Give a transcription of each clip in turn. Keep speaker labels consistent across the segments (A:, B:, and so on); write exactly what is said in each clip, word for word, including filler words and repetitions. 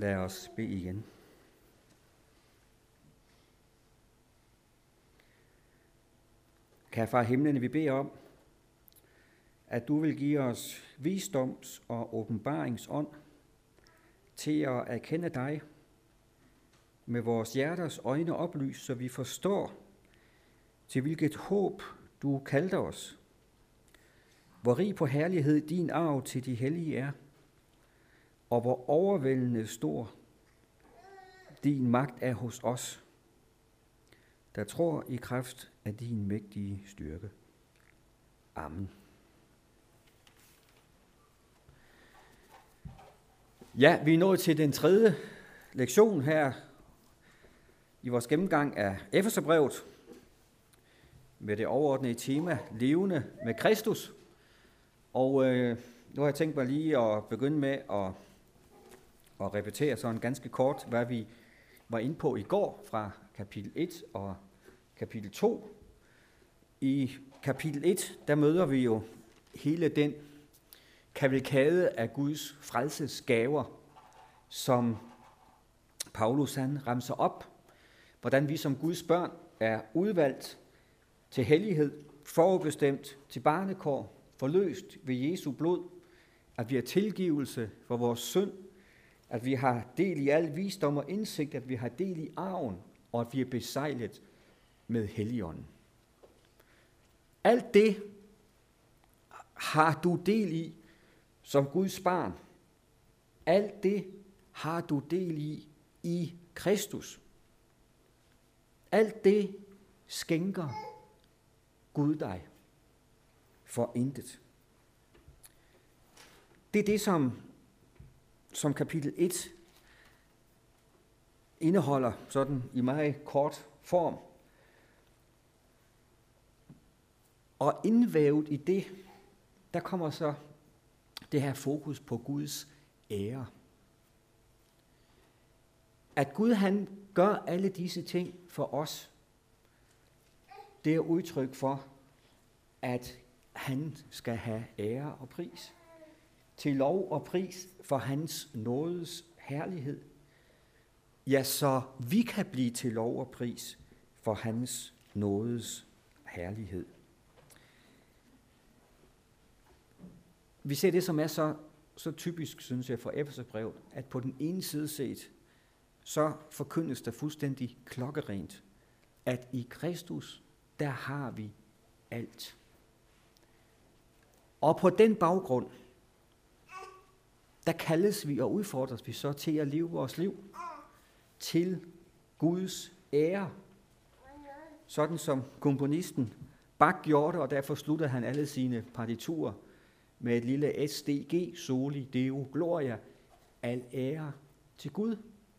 A: Lad os bede igen. Kære far himlen, vi beder om, at du vil give os visdoms- og åbenbaringsånd til at erkende dig, med vores hjerters øjne oplyst, så vi forstår, til hvilket håb du kaldte os, hvor rig på herlighed din arv til de hellige er, og hvor overvældende stor din magt er hos os, der tror i kraft af din mægtige styrke. Amen. Ja, vi er nået til den tredje lektion her i vores gennemgang af Efeserbrevet med det overordnede tema, levende med Kristus. Og øh, nu har jeg tænkt mig lige at begynde med at, at repetere sådan ganske kort, hvad vi var inde på i går fra kapitel et og kapitel to. I kapitel et, der møder vi jo hele den kavalkade af Guds frelsesgaver, som Paulus han remser op, hvordan vi som Guds børn er udvalgt til hellighed, forudbestemt til barnekår, forløst ved Jesu blod, at vi har tilgivelse for vores synd, at vi har del i al visdom og indsigt, at vi har del i arven, og at vi er besejlet med Helligånden. Alt det har du del i som Guds barn. Alt det har du del i i Kristus. Alt det skænker Gud dig for intet. Det er det, som, som kapitel et indeholder sådan i meget kort form. Og indvævet i det, der kommer så det her fokus på Guds ære. At Gud han gør alle disse ting for os, det er udtryk for, at han skal have ære og pris. Til lov og pris for hans nådes herlighed. Ja, så vi kan blive til lov og pris for hans nådes herlighed. Vi ser det, som er så, så typisk, synes jeg, for Efeserbrevet, at på den ene side set, så forkyndes der fuldstændig klokkerent, at i Kristus, der har vi alt. Og på den baggrund, der kaldes vi og udfordres vi så til at leve vores liv til Guds ære. Sådan som komponisten Bach gjorde, og derfor sluttede han alle sine partiturer med et lille S D G, Soli Deo Gloria, al ære til Gud.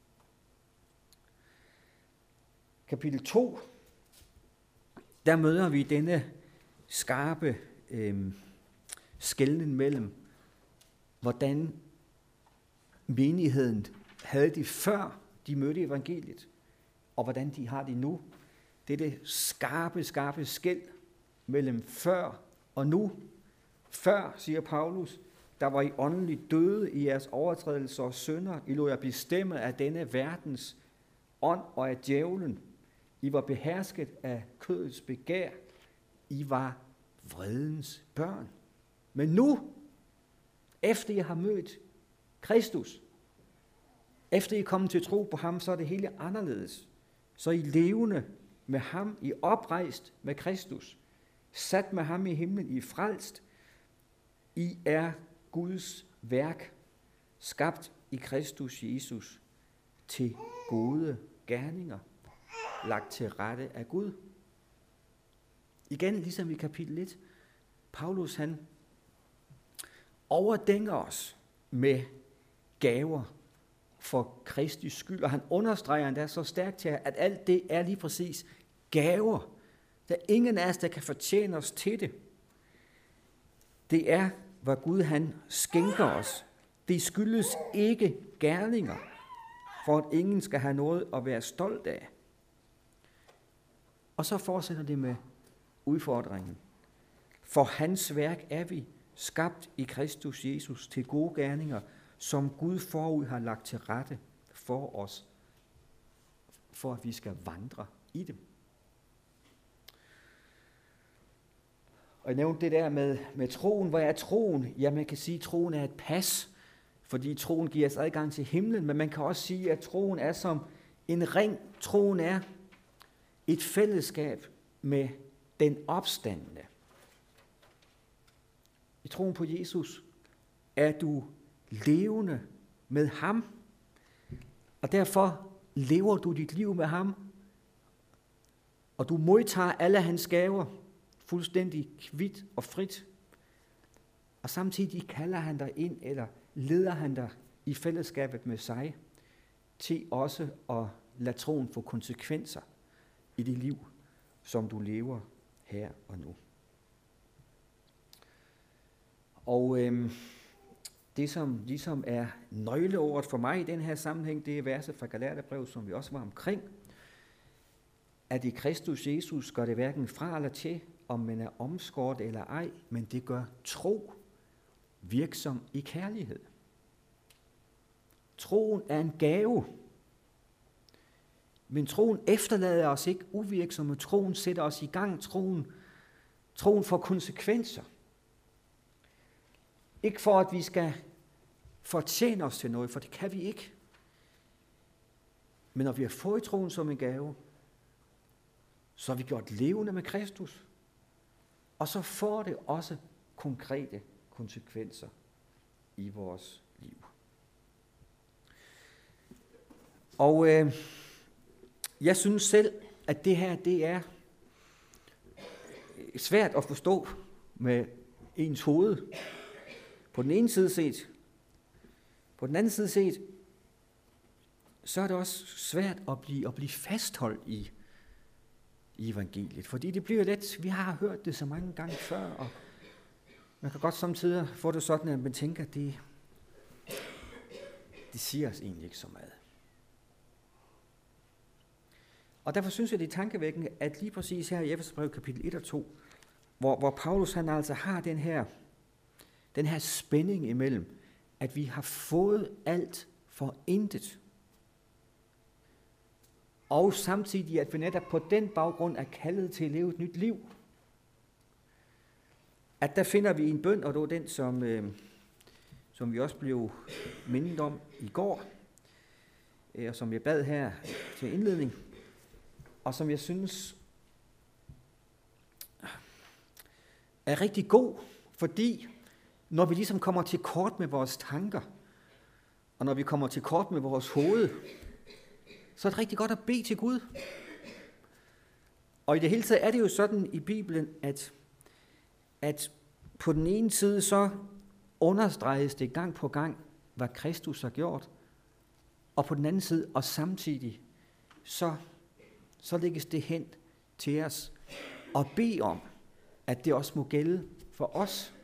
A: Kapitel to, der møder vi denne skarpe øh, skelnen mellem, hvordan menigheden havde det før de mødte evangeliet, og hvordan de har det nu. Det er det skarpe, skarpe skel mellem før og nu. Før, siger Paulus, der var I åndeligt døde i jeres overtrædelser og synder. I lod jer bestemme af denne verdens ånd og af djævlen. I var behersket af kødets begær. I var vredens børn. Men nu, efter I har mødt Kristus, efter I er kommet til tro på ham, så er det hele anderledes. Så I levende med ham, I oprejst med Kristus, sat med ham i himlen, I frelst. I er Guds værk, skabt i Kristus Jesus til gode gerninger, lagt til rette af Gud. Igen, ligesom i kapitel et, Paulus han overdænger os med gaver for Kristi skyld, og han understreger endda så stærkt til, at alt det er lige præcis gaver. Der er ingen af os, der kan fortjene os til det. Det er, hvad Gud han skænker os. Det skyldes ikke gerninger, for at ingen skal have noget at være stolt af. Og så fortsætter det med udfordringen. For hans værk er vi skabt i Kristus Jesus til gode gerninger, som Gud forud har lagt til rette for os, for at vi skal vandre i dem. Og jeg nævnte det der med, med troen. Hvad er troen? Ja, man kan sige, at troen er et pas, fordi troen giver os adgang til himlen, men man kan også sige, at troen er som en ring. Troen er et fællesskab med den opstandne. I troen på Jesus er du levende med ham, og derfor lever du dit liv med ham, og du modtager alle hans gaver fuldstændig kvit og frit, og samtidig kalder han dig ind, eller leder han dig i fællesskabet med sig, til også at lade troen få konsekvenser i det liv, som du lever her og nu. Og øhm, det, som ligesom er nøgleordet for mig i den her sammenhæng, det er verset fra Galaterbrevet, som vi også var omkring, at i Kristus Jesus gør det hverken fra eller til, om man er omskåret eller ej, men det gør tro virksom i kærlighed. Troen er en gave, men troen efterlader os ikke uvirksomme. Troen sætter os i gang. Troen, troen får konsekvenser. Ikke for, at vi skal fortjene os til noget, for det kan vi ikke. Men når vi har fået troen som en gave, så har vi gjort levende med Kristus. Og så får det også konkrete konsekvenser i vores liv. Og øh, jeg synes selv, at det her, det er svært at forstå med ens hoved. På den ene side set. På den anden side set, så er det også svært at blive, at blive fastholdt i, i evangeliet. Fordi det bliver let, vi har hørt det så mange gange før, og man kan godt samtidig få det sådan, at man tænker, at det, det siger os egentlig ikke så meget. Og derfor synes jeg, det er tankevækkende, at lige præcis her i Efeserbrevet kapitel et og to, hvor, hvor Paulus han altså har den her, den her spænding imellem, at vi har fået alt for intet, og samtidig, at vi netop på den baggrund er kaldet til at leve et nyt liv. At der finder vi en bøn, og det var den, som, øh, som vi også blev mindet om i går, øh, og som jeg bad her til indledning, og som jeg synes er rigtig god, fordi når vi ligesom kommer til kort med vores tanker, og når vi kommer til kort med vores hoved, så er det rigtig godt at bede til Gud. Og i det hele taget er det jo sådan i Bibelen, at, at på den ene side så understreges det gang på gang, hvad Kristus har gjort, og på den anden side, og samtidig, så, så lægges det hen til os og bede om, at det også må gælde for os.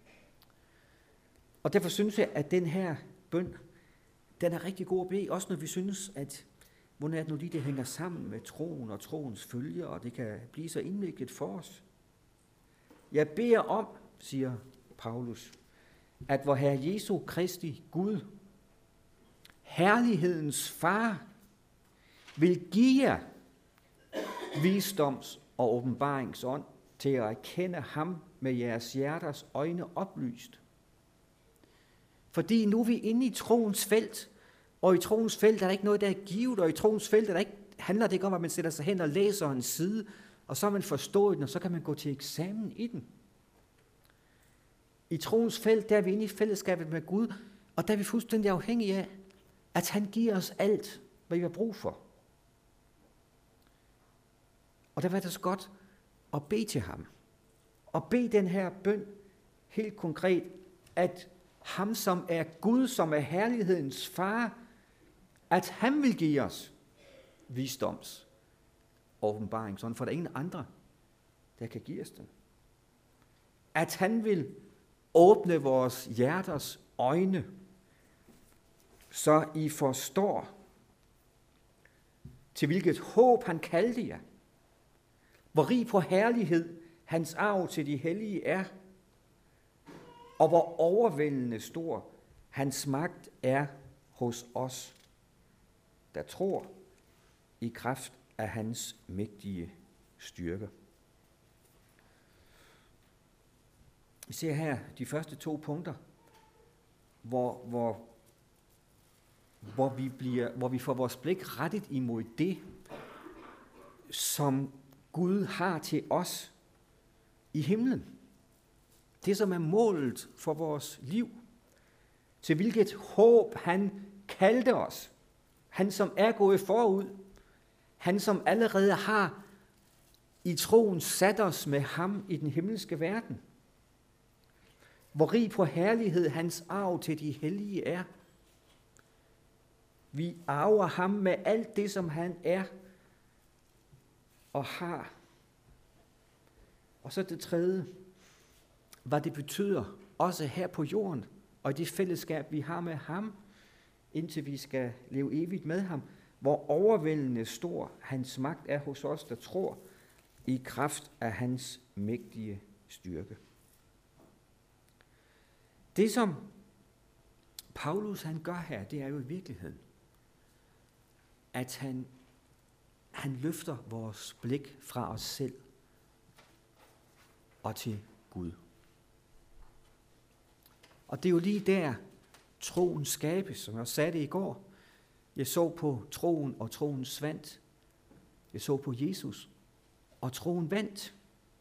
A: Og derfor synes jeg, at den her bøn, den er rigtig god at bede, også når vi synes, at hvordan er det nu lige, det hænger sammen med troen og troens følge, og det kan blive så indviklet for os. Jeg beder om, siger Paulus, at vor Herre Jesu Kristi Gud, herlighedens far, vil give jer visdoms- og åbenbaringsånd til at erkende ham med jeres hjerters øjne oplyst. Fordi nu er vi inde i troens felt, og i troens felt er der ikke noget, der er givet, og i troens felt er der ikke, handler det ikke om, at man sætter sig hen og læser en side, og så har man forstået den, og så kan man gå til eksamen i den. I troens felt, der er vi inde i fællesskabet med Gud, og der er vi fuldstændig afhængige af, at han giver os alt, hvad vi har brug for. Og der var det så godt at bede til ham. Og bede den her bøn helt konkret, at ham, som er Gud, som er herlighedens far, at han vil give os visdoms åbenbaring, sådan for der er ingen andre, der kan give os den. At han vil åbne vores hjerters øjne, så I forstår, til hvilket håb han kaldte jer, hvor rig på herlighed hans arv til de hellige er, og hvor overvældende stor hans magt er hos os der tror, i kraft af hans mægtige styrke. Vi ser her de første to punkter, hvor, hvor, hvor, vi, bliver, hvor vi får vores blik rettet imod det, som Gud har til os i himlen. Det, som er målet for vores liv. Til hvilket håb han kaldte os. Han, som er gået forud. Han, som allerede har i troen sat os med ham i den himmelske verden. Hvor rig på herlighed hans arv til de hellige er. Vi arver ham med alt det, som han er og har. Og så det tredje, hvad det betyder, også her på jorden, og i det fællesskab, vi har med ham, indtil vi skal leve evigt med ham, hvor overvældende stor hans magt er hos os, der tror, i kraft af hans mægtige styrke. Det, som Paulus han gør her, det er jo i virkeligheden, at han, han løfter vores blik fra os selv og til Gud. Og det er jo lige der, troen skabes, som jeg også sagde det i går. Jeg så på troen, og troen svandt. Jeg så på Jesus, og troen vandt.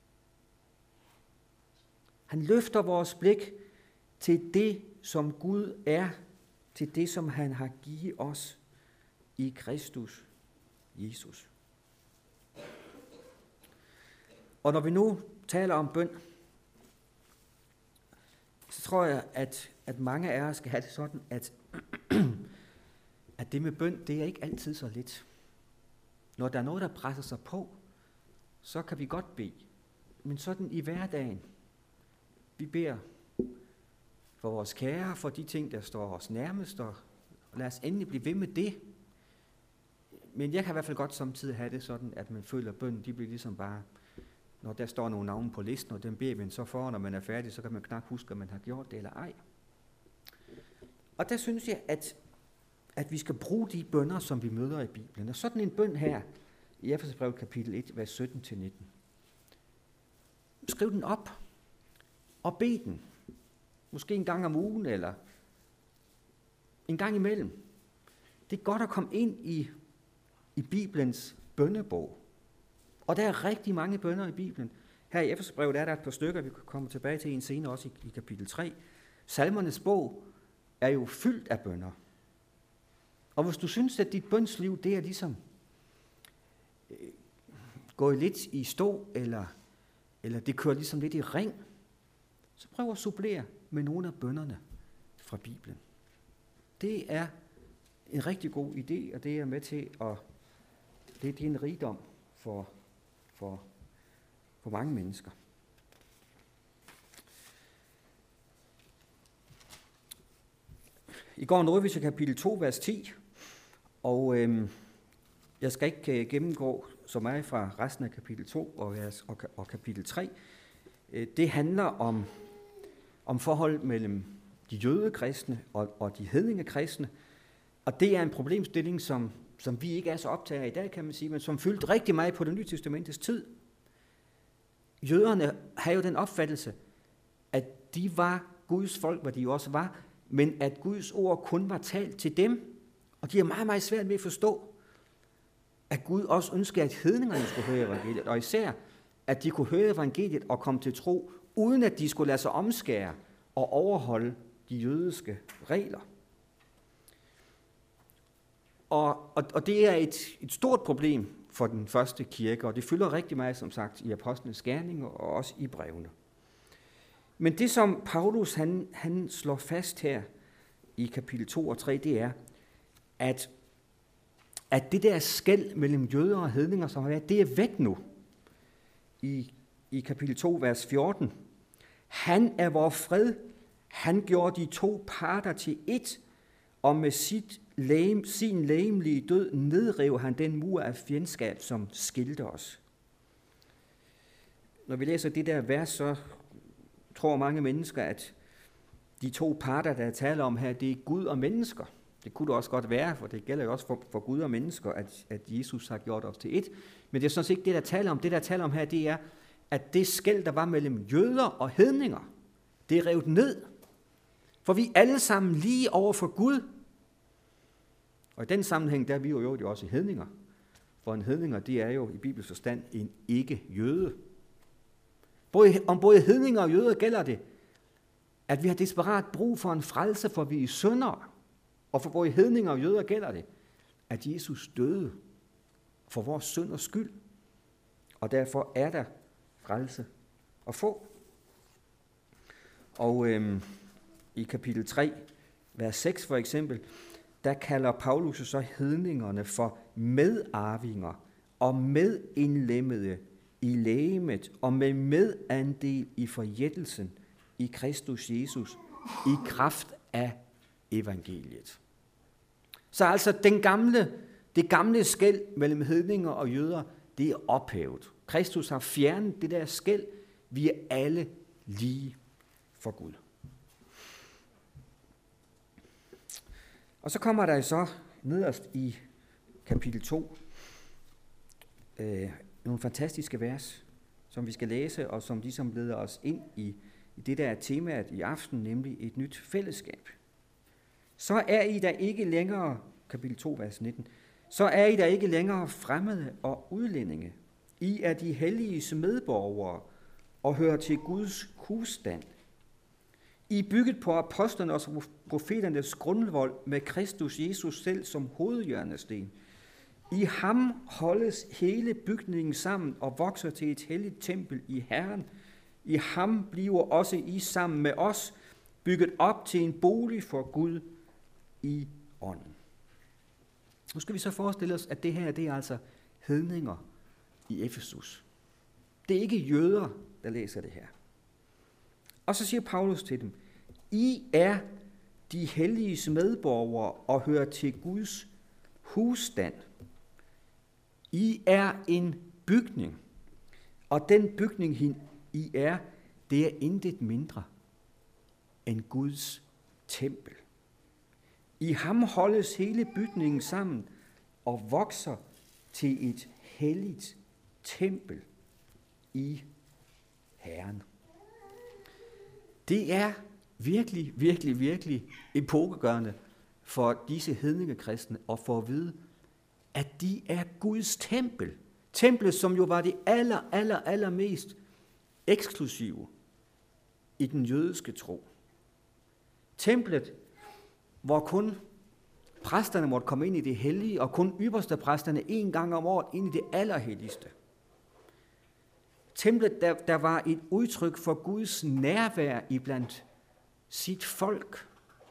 A: Han løfter vores blik til det, som Gud er, til det, som han har givet os i Kristus Jesus. Og når vi nu taler om bøn, så tror jeg, at, at mange af os skal have det sådan, at, at det med bøn, det er ikke altid så let. Når der er noget, der presser sig på, så kan vi godt bede. Men sådan i hverdagen, vi beder for vores kære, for de ting, der står os nærmest, og lad os endelig blive ved med det. Men jeg kan i hvert fald godt samtidig have det sådan, at man føler, at bønnen, de bliver ligesom bare, når der står nogle navne på listen, og den beder man så for, når man er færdig, så kan man knap huske, om man har gjort det eller ej. Og der synes jeg, at, at vi skal bruge de bønner, som vi møder i Bibelen. Og sådan en bøn her, i Efeserbrevet kapitel et, vers sytten til nitten. Skriv den op, og bed den. Måske en gang om ugen, eller en gang imellem. Det er godt at komme ind i, i Bibelens bønnebog. Og der er rigtig mange bønner i Bibelen. Her i Efeserbrevet er der et par stykker, vi kommer tilbage til en senere, også i, i kapitel tre. Salmernes bog er jo fyldt af bønner. Og hvis du synes, at dit bønsliv, det er ligesom øh, gået lidt i stå, eller, eller det kører ligesom lidt i ring, så prøv at supplere med nogle af bønnerne fra Bibelen. Det er en rigtig god idé, og det er med til at, det er en rigdom for, for, for mange mennesker. I går nåede vi til kapitel to, vers ti, og øhm, jeg skal ikke øh, gennemgå så meget fra resten af kapitel to og, og, og kapitel tre. Øh, det handler om, om forholdet mellem de jødekristne og, og de hedningekristne, og det er en problemstilling, som, som vi ikke er så optaget af i dag, kan man sige, men som fyldte rigtig meget på det nye testamentets tid. Jøderne havde jo den opfattelse, at de var Guds folk, hvad de også var, men at Guds ord kun var talt til dem, og de er meget, meget svært ved at forstå, at Gud også ønskede, at hedningerne skulle høre evangeliet, og især, at de kunne høre evangeliet og komme til tro, uden at de skulle lade sig omskære og overholde de jødiske regler. Og, og, og det er et, et stort problem for den første kirke, og det fylder rigtig meget, som sagt, i apostlenes gerninger og også i brevene. Men det, som Paulus han, han slår fast her i kapitel to og tre, det er, at, at det der skel mellem jøder og hedninger, som har været, det er væk nu. I, i kapitel to, vers fjorten. Han er vor fred. Han gjorde de to parter til ét, og med sit læge, sin lægemlige død nedrev han den mur af fjendskab, som skilte os. Når vi læser det der vers, så tror mange mennesker, at de to parter, der er tale om her, det er Gud og mennesker. Det kunne det også godt være, for det gælder jo også for, for Gud og mennesker, at, at Jesus har gjort os til et. Men det er sådan set ikke det, der taler om. Det, der taler om her, det er, at det skel, der var mellem jøder og hedninger, det er revet ned. For vi er alle sammen lige over for Gud. Og i den sammenhæng, der er vi jo, jo også hedninger. For en hedninger, det er jo i Bibels forstand en ikke-jøde. Både, om både hedninger og jøder gælder det, at vi har desperat brug for en frelse, for vi er syndere. Og for både hedninger og jøder gælder det, at Jesus døde for vores synders skyld. Og derfor er der frelse at få. Og øhm, i kapitel tre, vers seks for eksempel, der kalder Paulus så hedningerne for medarvinger og medindlemmede i legemet og med medandel i forjættelsen i Kristus Jesus i kraft af evangeliet. Så altså den gamle, det gamle skel mellem hedninger og jøder, det er ophævet. Kristus har fjernet det der skel. Vi er alle lige for Gud. Og så kommer der så nederst i kapitel to øh, nogle fantastiske vers, som vi skal læse, og som ligesom leder os ind i, i det, der er temaet i aften, nemlig et nyt fællesskab. Så er I der ikke længere, kapitel to, vers nitten, så er I der ikke længere fremmede og udlændinge. I er de helliges medborgere og hører til Guds husstand. I er bygget på apostlerne og profeternes grundvold med Kristus Jesus selv som hovedhjørnesten. I ham holdes hele bygningen sammen og vokser til et helligt tempel i Herren. I ham bliver også I sammen med os bygget op til en bolig for Gud i ånden. Nu skal vi så forestille os, at det her det er altså hedninger i Efesus. Det er ikke jøder, der læser det her. Og så siger Paulus til dem, I er de helliges medborgere og hører til Guds husstand. I er en bygning, og den bygning, I er, det er intet mindre end Guds tempel. I ham holdes hele bygningen sammen og vokser til et helligt tempel i Herren. Det er virkelig, virkelig, virkelig epokegørende for disse hedningekristne at få at vide, at de er Guds tempel. Templet, som jo var det aller, aller, aller mest eksklusive i den jødiske tro. Templet, hvor kun præsterne måtte komme ind i det hellige, og kun ypperste præsterne en gang om året ind i det allerhelligste. Templet, der, der var et udtryk for Guds nærvær iblandt sit folk.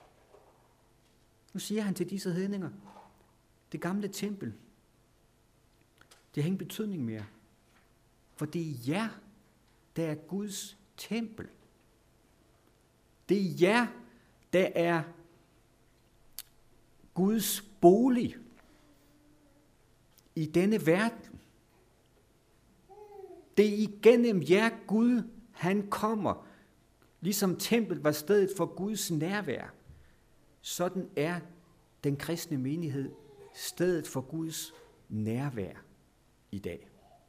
A: Nu siger han til disse hedninger, det gamle tempel, det har ingen betydning mere. For det er jer, der er Guds tempel. Det er jer, der er Guds bolig i denne verden. Det er igennem jer Gud, han kommer. Ligesom templet var stedet for Guds nærvær, sådan er den kristne menighed stedet for Guds nærvær i dag.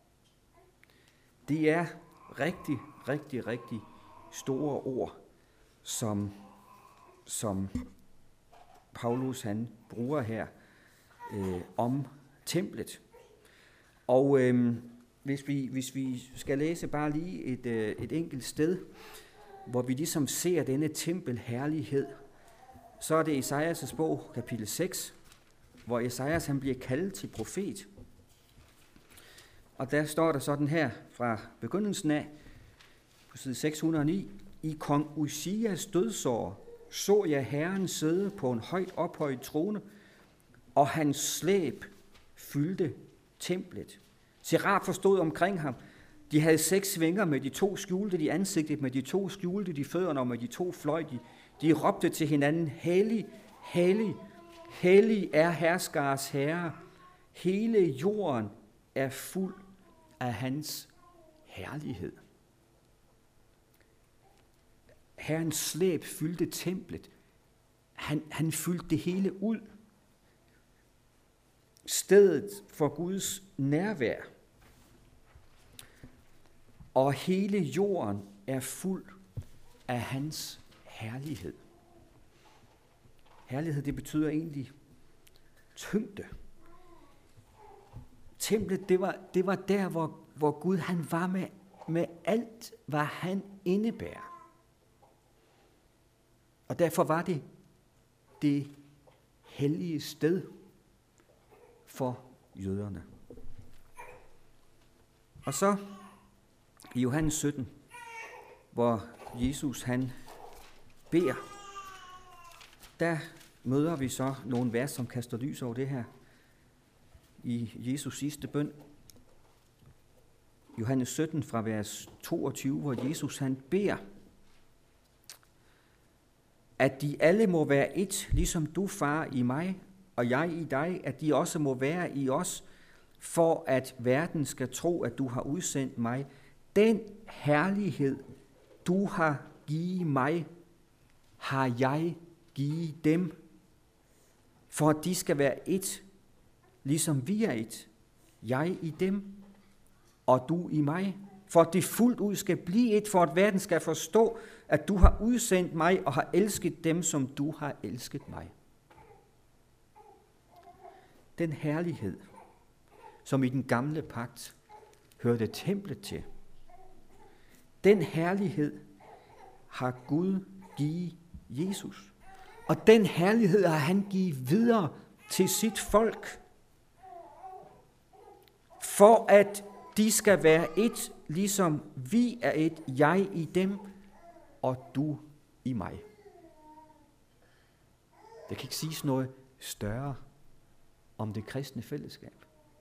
A: Det er rigtig, rigtig, rigtig store ord, som, som Paulus han bruger her øh, om templet. Og øh, hvis, vi, hvis vi skal læse bare lige et, øh, et enkelt sted, hvor vi ligesom ser denne tempelherlighed, så er det Esajas' bog, kapitel seks, hvor Esajas han bliver kaldet til profet. Og der står der sådan her fra begyndelsen af, på side seks hundrede og ni, i kong Uzias dødsår så jeg Herren sidde på en højt ophøjet trone, og hans slæb fyldte templet. Serafer stod omkring ham. De havde seks vinger, med de to skjulte de ansigtet, med de to skjulte de fødderne, og med de to fløj de. De råbte til hinanden, hellig, hellig, hellig er herskars herre. Hele jorden er fuld af hans herlighed. Herrens slæb fyldte templet. Han, han fyldte det hele ud. stedet for Guds nærvær, og hele jorden er fuld af hans herlighed. Herlighed, det betyder egentlig tyngde. Templet, det var, det var der, hvor, hvor Gud han var med, med alt, hvad han indebærer. Og derfor var det det hellige sted for jøderne. Og så i Johannes sytten, hvor Jesus han beder, der møder vi så nogle vers, som kaster lys over det her. I Jesus sidste bøn, Johannes sytten fra vers toogtyve, hvor Jesus han beder, at de alle må være et, ligesom du, far, i mig, og jeg i dig, at de også må være i os, for at verden skal tro, at du har udsendt mig. Den herlighed, du har givet mig, har jeg givet dem, for at de skal være et, ligesom vi er et. Jeg i dem, og du i mig. For at det fuldt ud skal blive et, for at verden skal forstå, at du har udsendt mig og har elsket dem, som du har elsket mig. Den herlighed, som i den gamle pagt hørte templet til, den herlighed har Gud givet Jesus. Og den herlighed har han givet videre til sit folk, for at de skal være et, ligesom vi er et, jeg i dem, og du i mig. Der kan ikke siges noget større om det kristne fællesskab.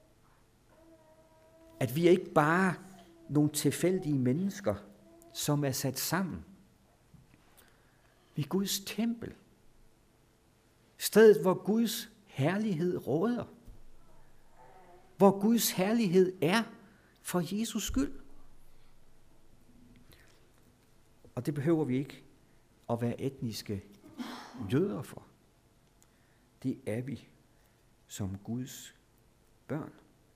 A: At vi ikke bare nogle tilfældige mennesker, som er sat sammen. Vi er Guds tempel. Stedet, hvor Guds herlighed råder. Hvor Guds herlighed er for Jesus skyld. Og det behøver vi ikke at være etniske jøder for. Det er vi som Guds børn.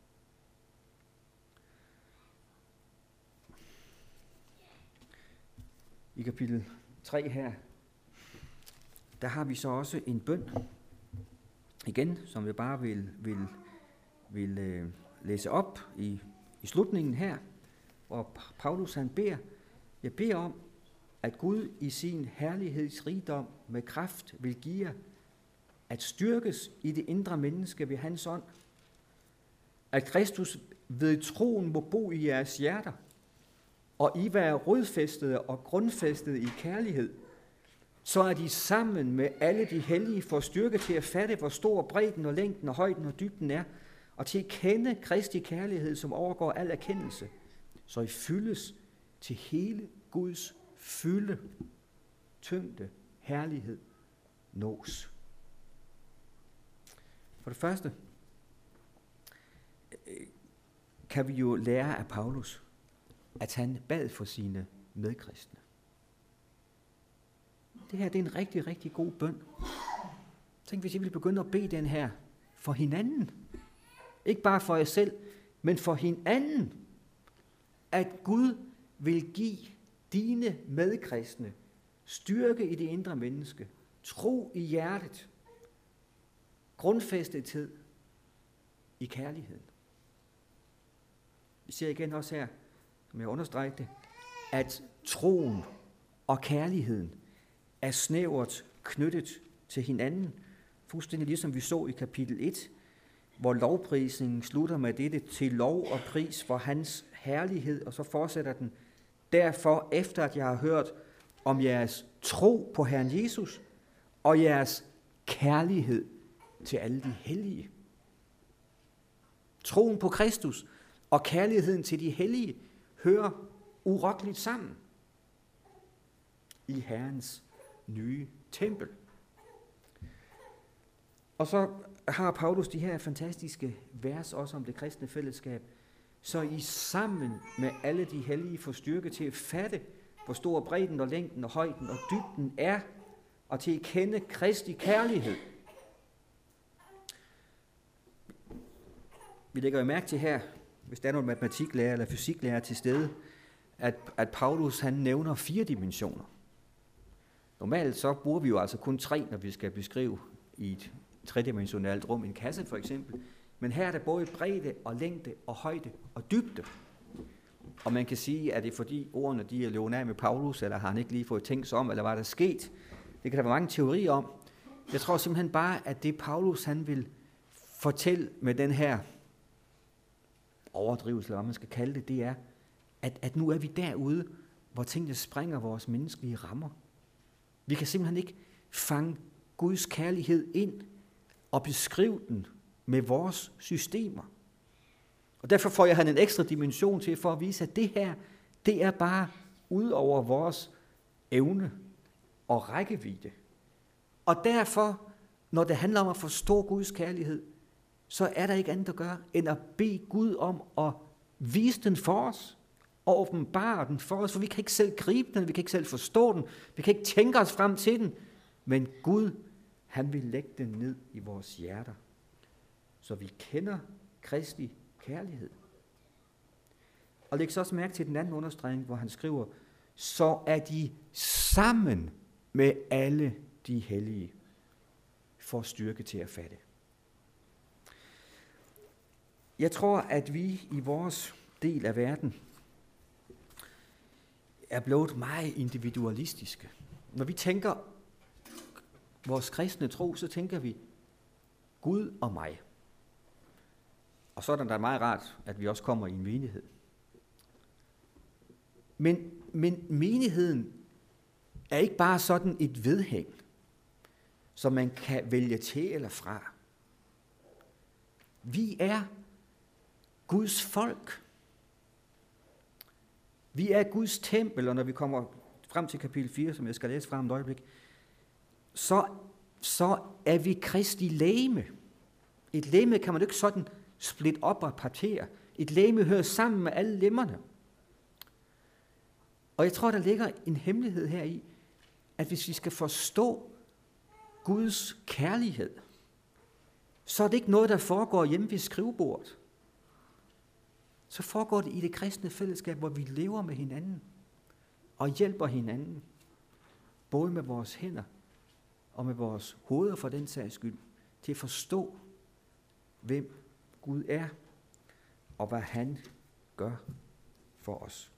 A: I kapitel tre her, der har vi så også en bøn, igen, som jeg bare vil, vil, vil øh, læse op i, i slutningen her, hvor Paulus han beder, jeg beder om, at Gud i sin herlighedsrigdom med kraft vil give jer, at styrkes i det indre menneske ved hans ånd, at Kristus ved troen må bo i jeres hjerter, og I være rodfæstede og grundfæstede i kærlighed, så er de sammen med alle de hellige får styrke til at fatte, hvor stor bredden og længden og højden og dybden er, og til at kende Kristi kærlighed, som overgår al erkendelse, så I fyldes til hele Guds fylde, tyngde, herlighed, nås. For det første kan vi jo lære af Paulus, at han bad for sine medkristne. Det her det er en rigtig, rigtig god bøn. Tænk, hvis I ville begynde at bede den her for hinanden. Ikke bare for jer selv, men for hinanden. At Gud vil give dine medkristne styrke i det indre menneske, tro i hjertet, grundfæstethed i kærligheden. Vi ser igen også her, som jeg understregede det, at troen og kærligheden er snævert knyttet til hinanden, fuldstændig ligesom vi så i kapitel et, hvor lovprisningen slutter med dette, til lov og pris for hans herlighed, og så fortsætter den, derfor efter at jeg har hørt om jeres tro på Herren Jesus, og jeres kærlighed til alle de hellige. Troen på Kristus og kærligheden til de hellige hører urokkeligt sammen i Herrens nye tempel. Og så har Paulus de her fantastiske vers også om det kristne fællesskab, så I sammen med alle de hellige får styrke til at fatte, hvor stor bredden og længden og højden og dybden er, og til at kende Kristi kærlighed. vi lægger jo mærke til her, hvis der er nogle matematiklærer eller fysiklærer til stede, at, at Paulus han nævner fire dimensioner. Normalt så bruger vi jo altså kun tre, når vi skal beskrive i et tredimensionalt rum, en kasse for eksempel. Men her er der både bredde og længde og højde og dybde. Og man kan sige, at det er fordi ordene de er løbet af med Paulus, eller har han ikke lige fået tænkt sig om, eller hvad der er sket. Det kan der være mange teorier om. Jeg tror simpelthen bare, at det Paulus han vil fortælle med den her overdrivelse, eller hvad man skal kalde det, det er, at, at nu er vi derude, hvor tingene springer vores menneskelige rammer. Vi kan simpelthen ikke fange Guds kærlighed ind og beskrive den med vores systemer. Og derfor får jeg han en ekstra dimension til for at vise, at det her, det er bare ud over vores evne og rækkevidde. Og derfor, når det handler om at forstå Guds kærlighed, så er der ikke andet at gøre, end at bede Gud om at vise den for os, og åbenbare den for os, for vi kan ikke selv gribe den, vi kan ikke selv forstå den, vi kan ikke tænke os frem til den, men Gud, han vil lægge den ned i vores hjerter, så vi kender Kristi kærlighed. Og læg så også mærke til den anden understregning, hvor han skriver, så er de sammen med alle de hellige, får styrke til at fatte. Jeg tror, at vi i vores del af verden er blevet meget individualistiske. Når vi tænker vores kristne tro, så tænker vi Gud og mig. Og så er det da meget rart, at vi også kommer i en menighed. Men, men menigheden er ikke bare sådan et vedhæng, som man kan vælge til eller fra. Vi er Guds folk. Vi er Guds tempel, og når vi kommer frem til kapitel fire, som jeg skal læse frem et øjeblik, så, så er vi Kristi legeme. Et legeme kan man ikke sådan splitte op og partere. Et legeme hører sammen med alle lemmerne. Og jeg tror, der ligger en hemmelighed her i, at hvis vi skal forstå Guds kærlighed, så er det ikke noget, der foregår hjemme ved skrivebordet. Så foregår det i det kristne fællesskab, hvor vi lever med hinanden og hjælper hinanden, både med vores hænder og med vores hoveder for den sags skyld, til at forstå, hvem Gud er og hvad han gør for os.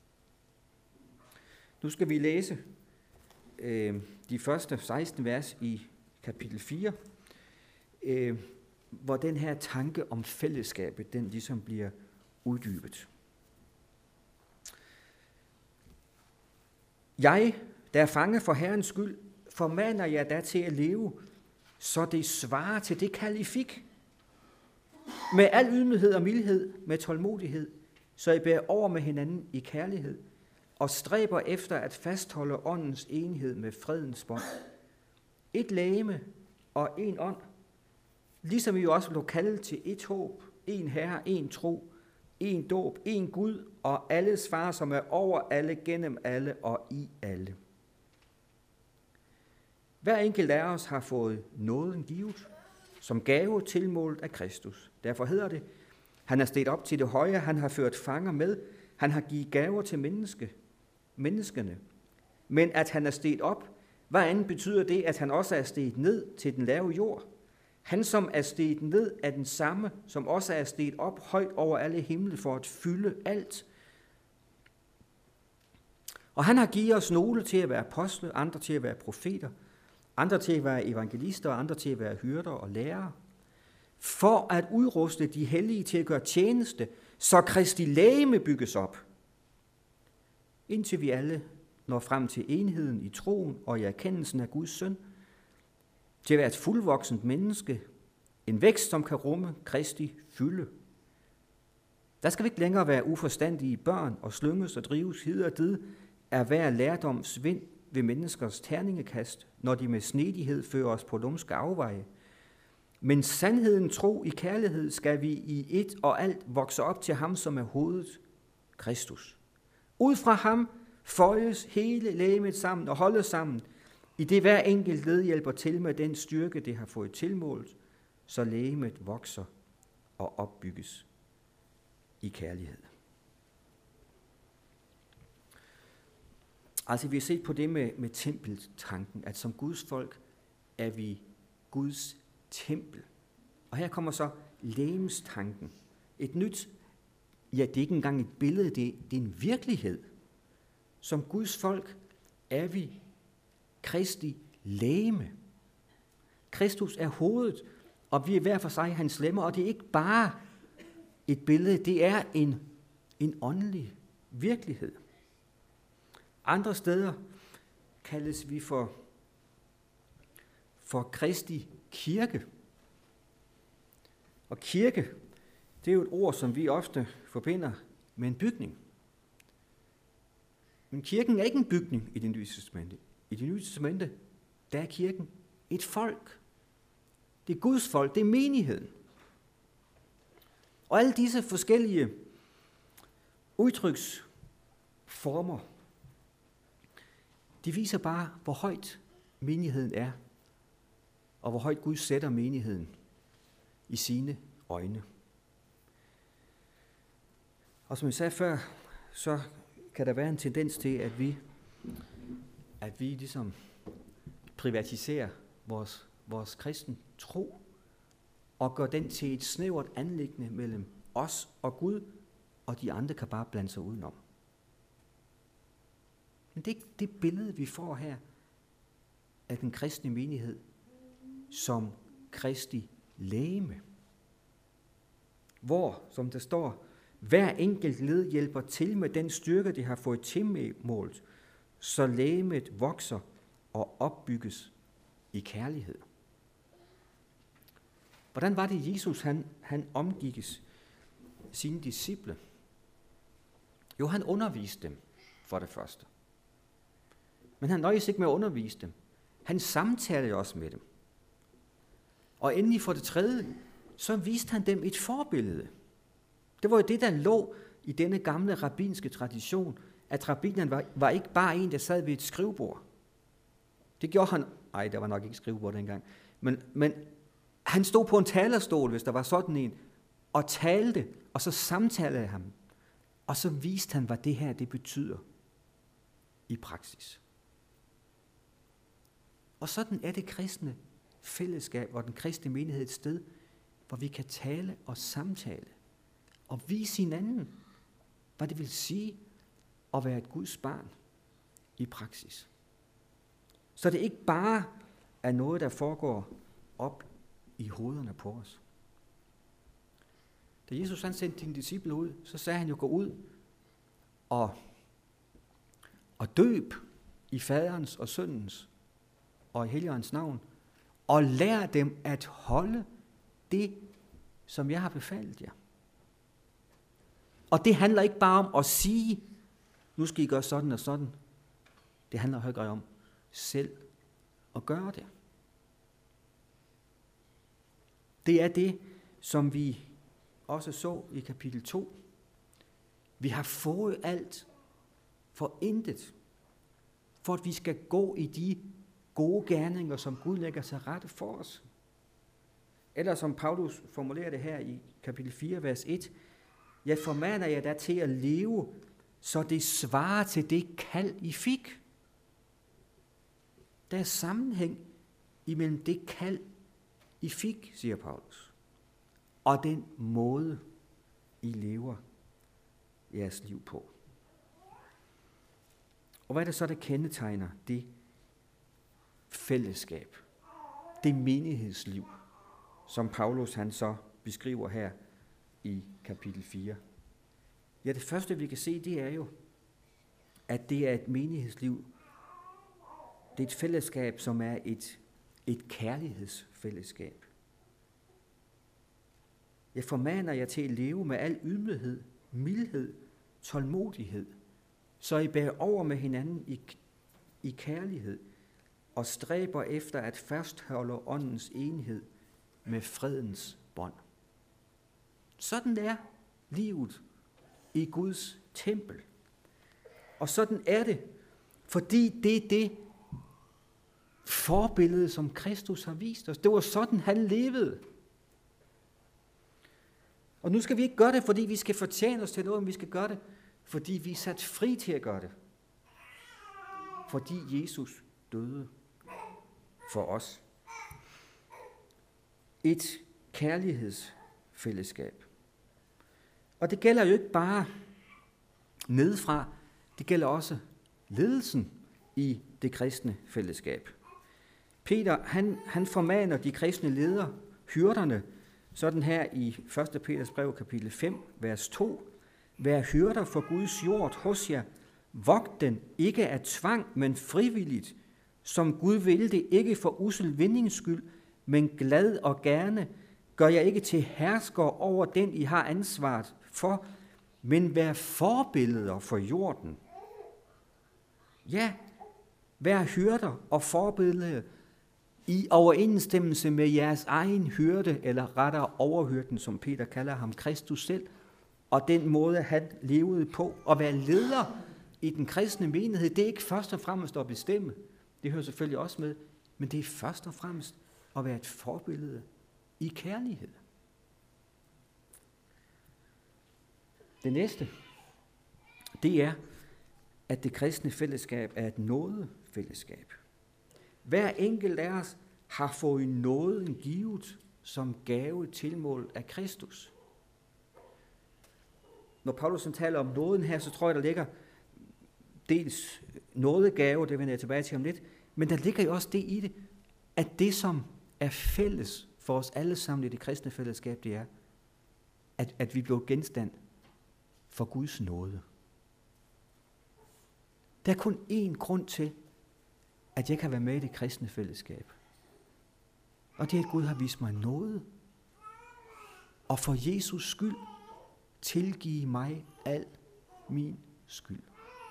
A: Nu skal vi læse øh, de første seksten vers i kapitel fire, øh, hvor den her tanke om fællesskabet, den ligesom bliver uddybet. Jeg, der er fange for Herrens skyld, formaner jer da til at leve, så det svarer til det kald, I fik. Med al ydmyghed og mildhed, med tålmodighed, så I bærer over med hinanden i kærlighed, og stræber efter at fastholde åndens enhed med fredens bånd. Et legeme og en ånd, ligesom I også blev kaldet til et håb, en herre, en tro, en dåb, en Gud og alles far, som er over alle, gennem alle og i alle. Hver enkelt af os har fået nåden givet, som gave tilmålt af Kristus. Derfor hedder det, han er steget op til det høje, han har ført fanger med, han har givet gaver til menneske, menneskene. Men at han er steget op, hvad andet betyder det, at han også er steget ned til den lave jord? Han, som er steget ned, er den samme, som også er steget op højt over alle himle for at fylde alt. Og han har givet os nogle til at være apostle, andre til at være profeter, andre til at være evangelister, og andre til at være hyrder og lærere, for at udruste de hellige til at gøre tjeneste, så Kristi legeme bygges op, indtil vi alle når frem til enheden i troen og i erkendelsen af Guds søn, til at være et fuldvoksent menneske, en vækst, som kan rumme Kristi fylde. Der skal vi ikke længere være uforstandige børn og slynges og drives hid og did af hver lærdoms vind ved menneskers terningekast, når de med snedighed fører os på lumske afveje. Men sandheden, tro i kærlighed, skal vi i et og alt vokse op til ham, som er hovedet, Kristus. Ud fra ham føjes hele legemet sammen og holdes sammen, i det hver enkelt led hjælper til med den styrke, det har fået tilmålt, så legemet vokser og opbygges i kærlighed. Altså vi har set på det med, med tempeltanken, at som Guds folk er vi Guds tempel. Og her kommer så legemstanken. Et nyt, ja det er ikke engang et billede, det, det er en virkelighed. Som Guds folk er vi Kristi legeme. Kristus er hovedet, og vi er hver for sig hans lemmer, og det er ikke bare et billede, det er en, en åndelig virkelighed. Andre steder kaldes vi for, for Kristi kirke. Og kirke, det er jo et ord, som vi ofte forbinder med en bygning. Men kirken er ikke en bygning i Det Nye Testamente. I Det Nye Testamente, der er kirken et folk. Det er Guds folk, det er menigheden. Og alle disse forskellige udtryksformer, de viser bare, hvor højt menigheden er, og hvor højt Gud sætter menigheden i sine øjne. Og som jeg sagde før, så kan der være en tendens til, at vi, at vi ligesom privatiserer vores, vores kristen tro, og gør den til et snævert anliggende mellem os og Gud, og de andre kan bare blande sig udenom. Men det er ikke det billede, vi får her af den kristne menighed som Kristi legeme. Hvor, som der står, hver enkelt led hjælper til med den styrke, det har fået tilmålt, så legemet vokser og opbygges i kærlighed. Hvordan var det, Jesus han, han omgikkes sine disciple? Jo, han underviste dem for det første. Men han nøjes ikke med at undervise dem. Han samtalede også med dem. Og endelig for det tredje, så viste han dem et forbillede. Det var jo det, der lå i denne gamle rabbinske tradition, at rabbineren var, var ikke bare en, der sad ved et skrivebord. Det gjorde han, ej, der var nok ikke skrivebord dengang, men, men han stod på en talerstol, hvis der var sådan en, og talte, og så samtalede han, og så viste han, hvad det her det betyder i praksis. Og sådan er det kristne fællesskab, og den kristne menighed et sted, hvor vi kan tale og samtale, og vise hinanden, hvad det vil sige at være et Guds barn i praksis. Så det ikke bare er noget, der foregår op i hovederne på os. Da Jesus han sendte dine disciple ud, så sagde han jo, gå ud og, og døb i faderens og søndens og i Helligåndens navn, og lær dem at holde det, som jeg har befalet jer. Og det handler ikke bare om at sige, nu skal I gøre sådan og sådan. Det handler højere om selv at gøre det. Det er det, som vi også så i kapitel to. Vi har fået alt for intet, for at vi skal gå i de gode gerninger, som Gud lægger til rette for os. Eller som Paulus formulerer det her i kapitel fire, vers et. Jeg formaner jer da til at leve, så det svarer til det kald, I fik. Der er sammenhæng imellem det kald, I fik, siger Paulus, og den måde, I lever jeres liv på. Og hvad er det så, der kendetegner det fællesskab, det menighedsliv, som Paulus han så beskriver her i kapitel fire? Ja, det første vi kan se, det er jo, at det er et menighedsliv. Det er et fællesskab, som er et, et kærlighedsfællesskab. Jeg formaner jer til at leve med al ydmyghed, mildhed, tålmodighed, så I bærer over med hinanden i, i kærlighed og stræber efter at fastholde åndens enhed med fredens bånd. Sådan er livet i Guds tempel. Og sådan er det, fordi det er det forbillede, som Kristus har vist os. Det var sådan, han levede. Og nu skal vi ikke gøre det, fordi vi skal fortjene os til noget, men vi skal gøre det, fordi vi er sat fri til at gøre det. Fordi Jesus døde for os. Et kærlighedsfællesskab. Og det gælder jo ikke bare nedefra, det gælder også ledelsen i det kristne fællesskab. Peter, han, han formaner de kristne ledere, hyrderne, sådan her i første Peters brev, kapitel fem, vers to. Vær hyrder for Guds jord hos jer. Vogt den ikke af tvang, men frivilligt, som Gud vil det, ikke for ussel vindings skyld, men glad og gerne. Gør jeg ikke til hersker over den, I har ansvaret for, men vær forbilleder for jorden. Ja, vær hyrder og forbilleder i overensstemmelse med jeres egen hyrde, eller rettere overhyrden, som Peter kalder ham, Kristus selv, og den måde, han levede på. At være leder i den kristne menighed, det er ikke først og fremmest at bestemme. Det hører selvfølgelig også med, men det er først og fremmest at være et forbillede i kærlighed. Det næste, det er, at det kristne fællesskab er et nådefællesskab. Hver enkelt af os har fået nåden givet som gave tilmålt af Kristus. Når Paulus taler om nåden her, så tror jeg, der ligger dels nådegave, det vender jeg tilbage til om lidt, men der ligger jo også det i det, at det, som er fælles for os alle sammen i det kristne fællesskab, det er, at, at vi bliver genstand for Guds nåde. Der er kun én grund til, at jeg kan være med i det kristne fællesskab. Og det er, at Gud har vist mig nåde. Og for Jesus skyld tilgive mig al min skyld.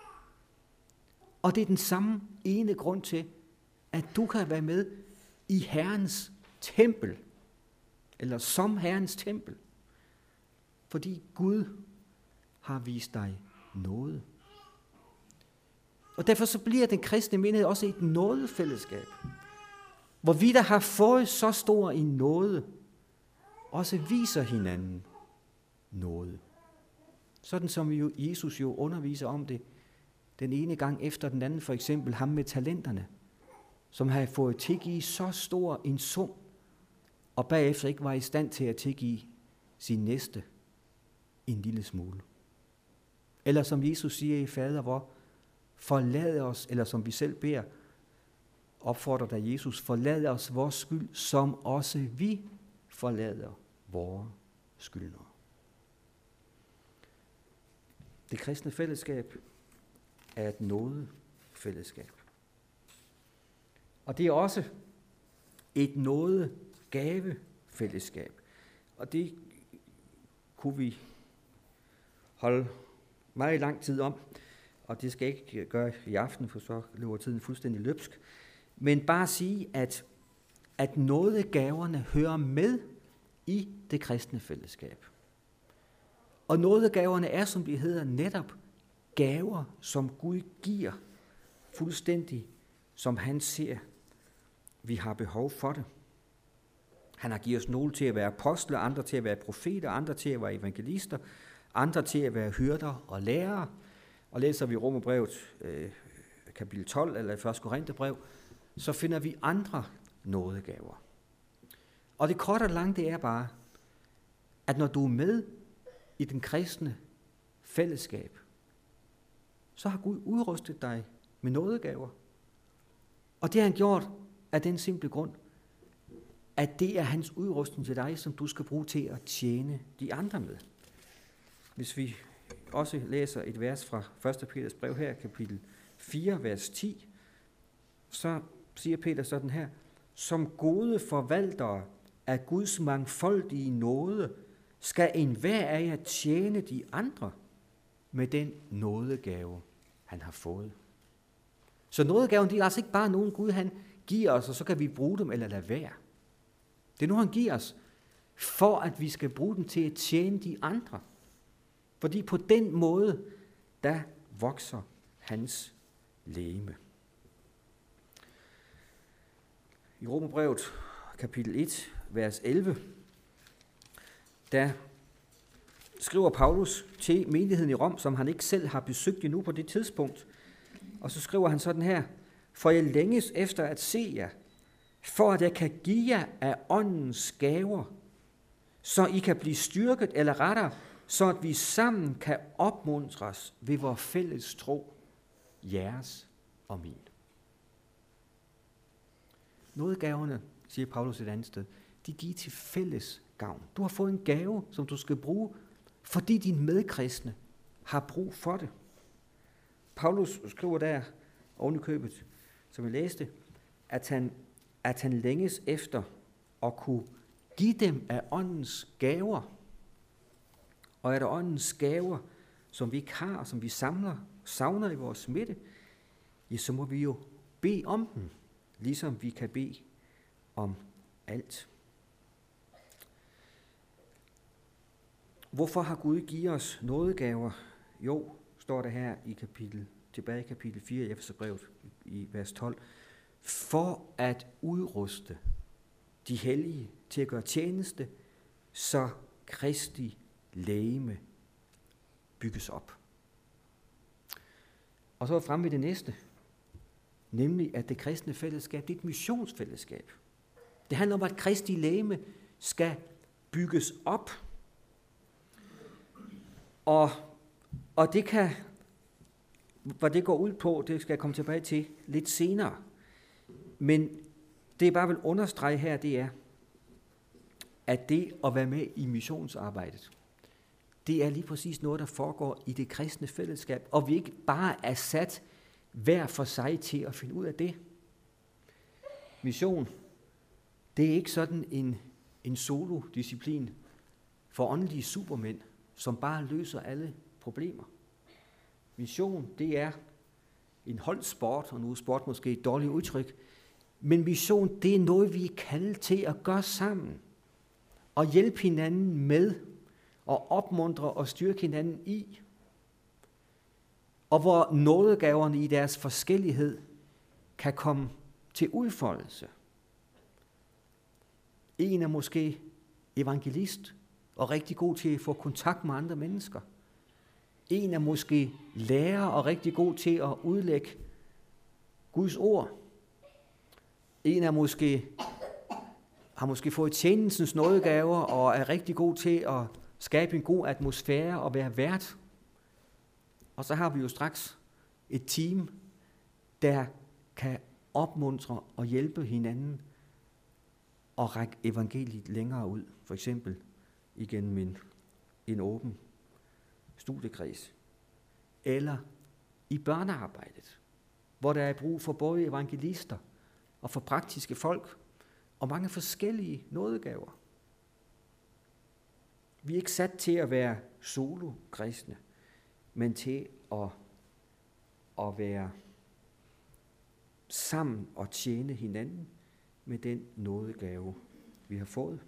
A: Og det er den samme ene grund til, at du kan være med i Herrens tempel, eller som Herrens tempel, fordi Gud har vist dig nåde. Og derfor så bliver den kristne menighed også et nådefællesskab, hvor vi, der har fået så stor en nåde, også viser hinanden nåde. Sådan som jo Jesus jo underviser om det den ene gang efter den anden, for eksempel ham med talenterne, som havde fået tilgive så stor en sum, og bagefter ikke var i stand til at tilgive sin næste en lille smule. Eller som Jesus siger i Fader vor, forlad os, eller som vi selv beder, opfordrer der Jesus, forlad os vores skyld, som også vi forlader vores skyldnere. Det kristne fællesskab er et nådefællesskab. Og det er også et nådegavefællesskab. Og det kunne vi holde meget lang tid om, og det skal jeg ikke gøre i aften, for så løber tiden fuldstændig løbsk. Men bare sige, at, at nådegaverne hører med i det kristne fællesskab. Og nådegaverne er, som de hedder, netop gaver, som Gud giver, fuldstændig som han ser, vi har behov for det. Han har givet os nogle til at være apostle, andre til at være profeter, andre til at være evangelister, andre til at være hyrder og lærere. Og læser vi Romerbrevet øh, kapitel tolv eller første Korintherbrev, så finder vi andre nådegaver. Og det korte og lange, det er bare, at når du er med i den kristne fællesskab, så har Gud udrustet dig med nådegaver. Og det har han gjort af den simple grund, at det er hans udrustning til dig, som du skal bruge til at tjene de andre med. Hvis vi også læser et vers fra første Peters brev her, kapitel fire, vers ti, så siger Peter sådan her: som gode forvaltere af Guds mangfoldige nåde, skal enhver af jer tjene de andre med den nådegave, han har fået. Så nådegaven, det er altså ikke bare nogen Gud, han giver os, og så kan vi bruge dem eller lade være. Det er noget, han giver os, for at vi skal bruge dem til at tjene de andre. Fordi på den måde, der vokser hans legeme. I Romerbrevet kapitel et, vers elleve, der skriver Paulus til menigheden i Rom, som han ikke selv har besøgt endnu på det tidspunkt. Og så skriver han sådan her: For jeg længes efter at se jer, for at jeg kan give jer af åndens gaver, så I kan blive styrket, eller rettere, så at vi sammen kan opmuntres ved vores fælles tro, jeres og min. Nådegaverne, siger Paulus et andet sted, de giver til fælles gavn. Du har fået en gave, som du skal bruge, fordi dine medkristne har brug for det. Paulus skriver der oven i købet, som vi læste, at han, at han længes efter at kunne give dem af åndens gaver. Og er der åndens gaver, som vi ikke har, og som vi samler, savner i vores midte, ja, så må vi jo bede om dem, ligesom vi kan bede om alt. Hvorfor har Gud givet os nådegaver? Jo, står det her i kapitel, tilbage i kapitel fire i Efeserbrevet i vers tolv. For at udruste de hellige til at gøre tjeneste, så Kristi legeme bygges op. Og så er vi fremme ved det næste, nemlig at det kristne fællesskab, det er et missionsfællesskab. Det handler om, at Kristi legeme skal bygges op. Og, og det kan, hvad det går ud på, det skal jeg komme tilbage til lidt senere. Men det jeg bare vil understrege her, det er, at det at være med i missionsarbejdet, det er lige præcis noget, der foregår i det kristne fællesskab, og vi ikke bare er sat hver for sig til at finde ud af det. Mission, det er ikke sådan en, en solo-disciplin for åndelige supermænd, som bare løser alle problemer. Mission, det er en holdsport, og nu er sport måske et dårligt udtryk, men mission, det er noget, vi er kaldet til at gøre sammen, og hjælpe hinanden med, og opmuntre og styrke hinanden i. Og hvor nådegaverne i deres forskellighed kan komme til udfoldelse. En er måske evangelist og rigtig god til at få kontakt med andre mennesker. En er måske lærer og rigtig god til at udlægge Guds ord. En er måske, har måske fået tjenestens nådegaver og er rigtig god til at skabe en god atmosfære og være vært. Og så har vi jo straks et team, der kan opmuntre og hjælpe hinanden og række evangeliet længere ud. For eksempel igennem en, en åben studiekreds. Eller i børnearbejdet, hvor der er brug for både evangelister og for praktiske folk og mange forskellige nådegaver. Vi er ikke sat til at være solo-kristne, men til at, at være sammen og tjene hinanden med den nådegave, vi har fået.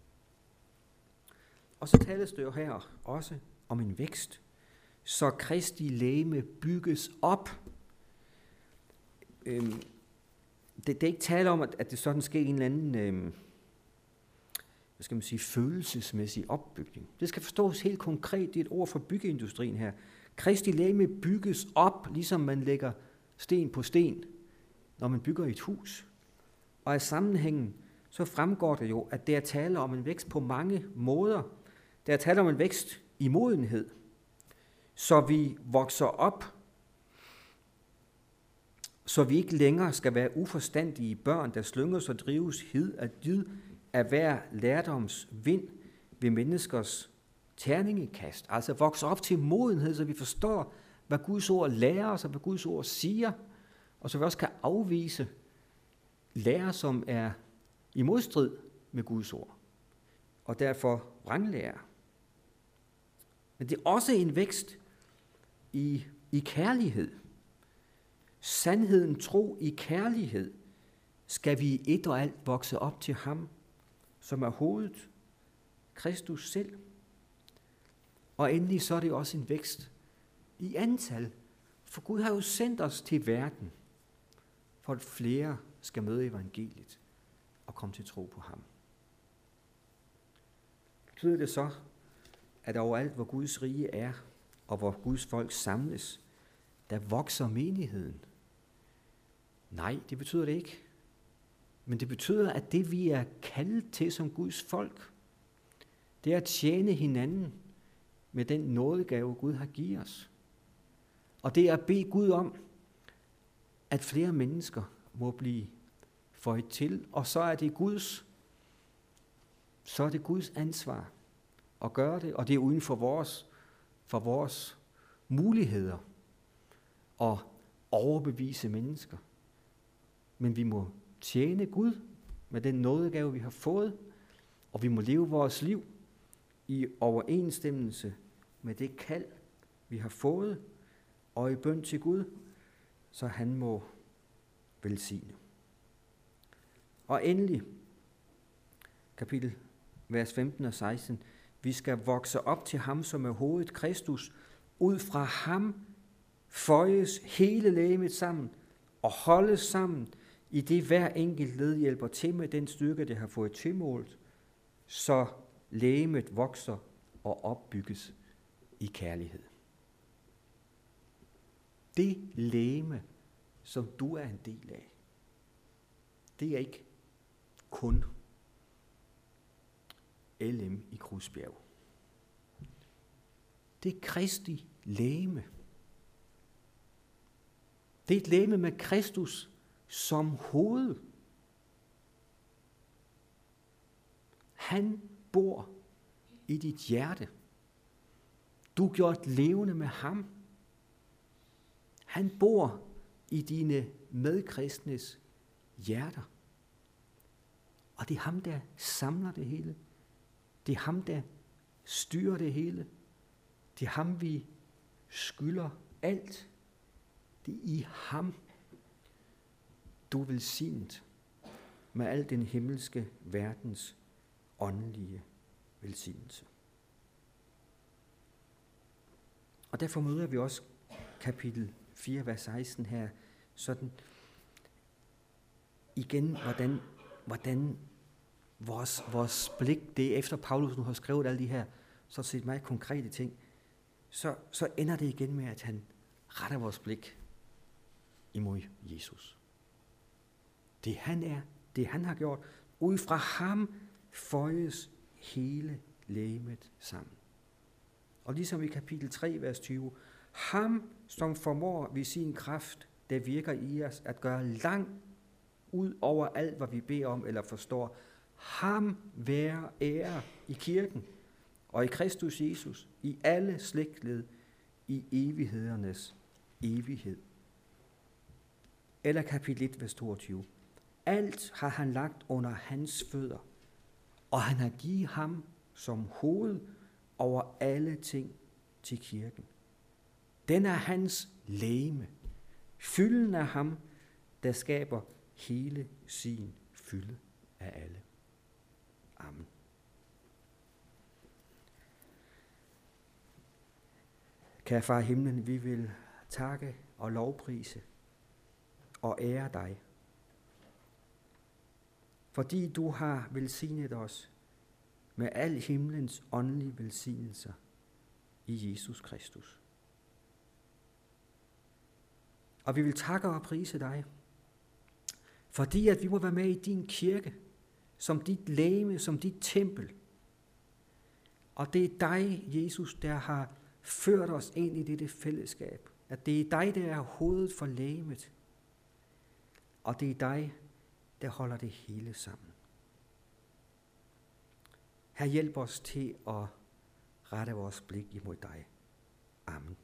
A: Og så tales det jo her også om en vækst, så Kristi legeme bygges op. Øhm, det, det er ikke tale om, at, at det sådan sker en eller anden øhm, hvad skal man sige, følelsesmæssig opbygning. Det skal forstås helt konkret. Det er et ord for byggeindustrien her. Kristi legeme bygges op, ligesom man lægger sten på sten, når man bygger et hus. Og af sammenhængen, så fremgår det jo, at der er tale om en vækst på mange måder. Der er tale om en vækst i modenhed, så vi vokser op, så vi ikke længere skal være uforstandige børn, der slynges og drives hid af dyd af hver lærdoms vind ved menneskers terningekast. Altså vokse op til modenhed, så vi forstår, hvad Guds ord lærer os, og hvad Guds ord siger, og så vi også kan afvise lærer, som er i modstrid med Guds ord, og derfor vranglærer. Men det er også en vækst i, i kærlighed. Sandheden, tro i kærlighed, skal vi i et og alt vokse op til ham, som er hovedet, Kristus selv. Og endelig så er det også en vækst i antal, for Gud har jo sendt os til verden, for at flere skal møde evangeliet og komme til tro på ham. Betyder det så, at overalt, hvor Guds rige er, og hvor Guds folk samles, der vokser menigheden. Nej, det betyder det ikke. Men det betyder, at det vi er kaldet til som Guds folk, det er at tjene hinanden med den nådegave, Gud har givet os. Og det er at bede Gud om, at flere mennesker må blive føjet til, og så er det Guds, så er det Guds ansvar at gøre det, og det er uden for vores, for vores muligheder at overbevise mennesker. Men vi må tjene Gud med den nådegave, vi har fået, og vi må leve vores liv i overensstemmelse med det kald, vi har fået, og i bøn til Gud, så han må velsigne. Og endelig, kapitel vers femten og seksten, vi skal vokse op til ham, som er hovedet, Kristus. Ud fra ham føjes hele legemet sammen og holdes sammen, i det hver enkelt led hjælper til med den styrke, det har fået tilmålt, så legemet vokser og opbygges i kærlighed. Det legeme, som du er en del af, det er ikke kun L M i Krusbjerg. Det er Kristi legeme. Det er et legeme med Kristus som hoved. Han bor i dit hjerte. Du er gjort levende med ham. Han bor i dine medkristnes hjerter. Og det er ham, der samler det hele. Det er ham, der styrer det hele. Det er ham, vi skylder alt. Det er i ham, du er velsignet med al den himmelske verdens åndelige velsignelse. Og derfor møder vi også kapitel fire, vers seksten her, sådan igen, hvordan, hvordan vores, vores blik, det er efter Paulus nu har skrevet alle de her, så set meget konkrete ting, så, så ender det igen med, at han retter vores blik imod Jesus. Det han er, det han har gjort, ud fra ham føjes hele legemet sammen. Og ligesom i kapitel tre, vers tyve, ham, som formår ved sin kraft, der virker i os, at gøre langt ud over alt, hvad vi beder om eller forstår, ham være ære i kirken og i Kristus Jesus, i alle slægtled, i evighedernes evighed. Eller kapitel et, vers toogtyve. Alt har han lagt under hans fødder, og han har givet ham som hoved over alle ting til kirken. Den er hans legeme, fylden af ham, der skaber hele sin fylde af alle. Amen. Kære far i himlen, vi vil takke og lovprise og ære dig, fordi du har velsignet os med al himlens åndelige velsignelser i Jesus Kristus. Og vi vil takke og prise dig, fordi at vi må være med i din kirke, som dit legeme, som dit tempel. Og det er dig, Jesus, der har ført os ind i dette fællesskab. At det er dig, der er hovedet for legemet. Og det er dig, der holder det hele sammen. Her hjælp os til at rette vores blik imod dig. Amen.